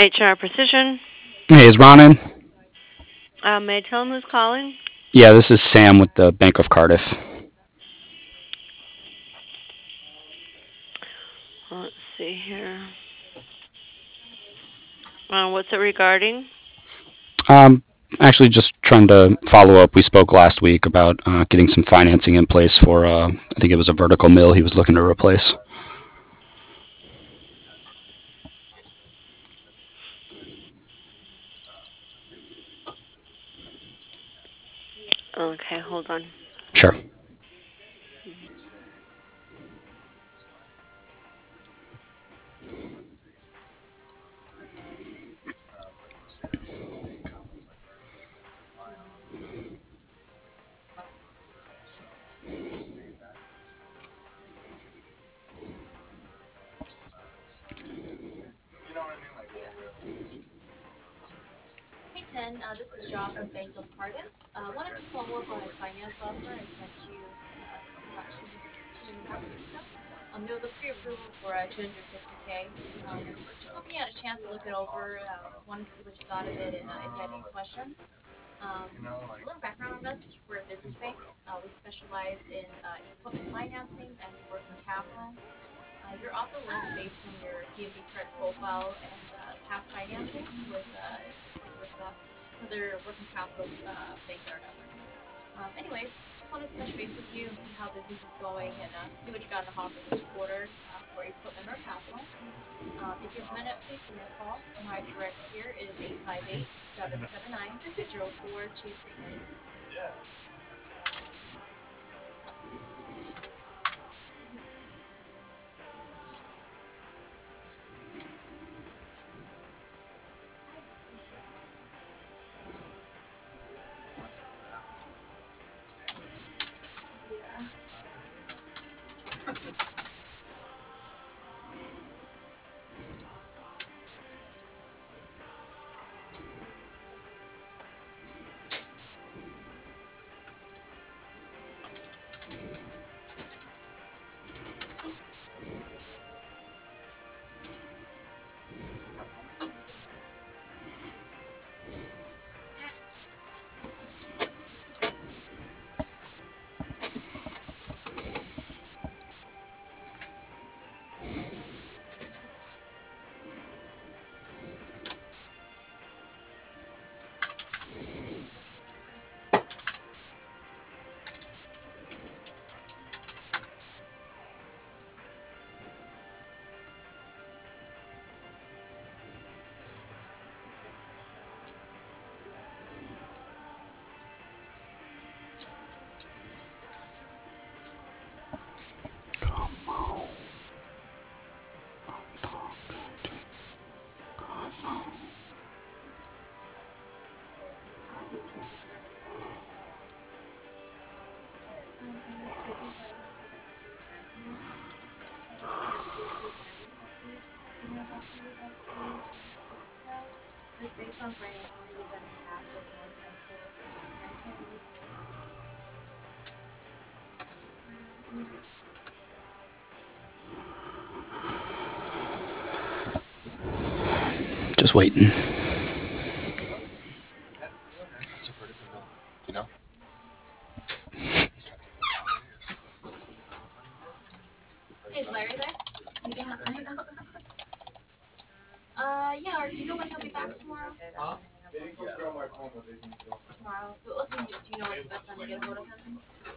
HR Precision. Hey, is Ron in? May I tell him who's calling? Yeah, this is Sam with the Bank of Cardiff. Let's see here. What's it regarding? Um, Actually, just trying to follow up. We spoke last week about getting some financing in place for, I think it was a vertical mill he was looking to replace. Okay, hold on. Sure. Hey Tin, this is Job from Bank of Cardiff. Wanted to follow up on a finance offer I sent you about 2.5 weeks ago. It was a pre-approval for 250K. Just hoping you had a chance to look it over. Wanted to see what you thought of it and if you had any questions. A little background on us: we're a business bank. We specialize in equipment financing and working capital. Your offer works based on your DMV credit profile and past financing with another working capital bank or another. Just wanted to touch base with you and see how business is going and see what you got in the hopper this quarter for equipment or capital. If you have a minute, please give me a call. My direct here is 858-779-0423. It's based on financing that you've done in the past with North Central Financing. Just waiting. Hey, is Larry there? Yeah, I know. Yeah, or do you know when he'll be back tomorrow? Tomorrow. But listen, do you know what's the best time to get a hold of him?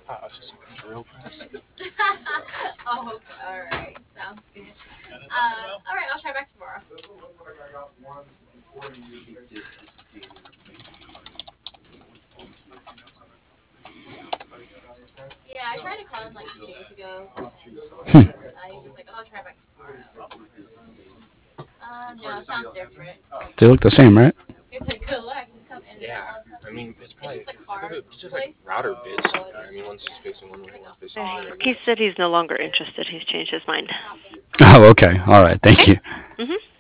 Oh, okay. All right. Sounds good. All right. I'll try back tomorrow. Yeah, I tried to call him like 2 days ago, and he was just like, "Oh, I'll try back tomorrow." No, it sounds different. They look the same, right? It's like good luck. Just come in. It's just a car place. So it's like a He car. said he's no longer interested. He's changed his mind. Shopping. Oh, okay. All right. Thank Okay. you. Mhm.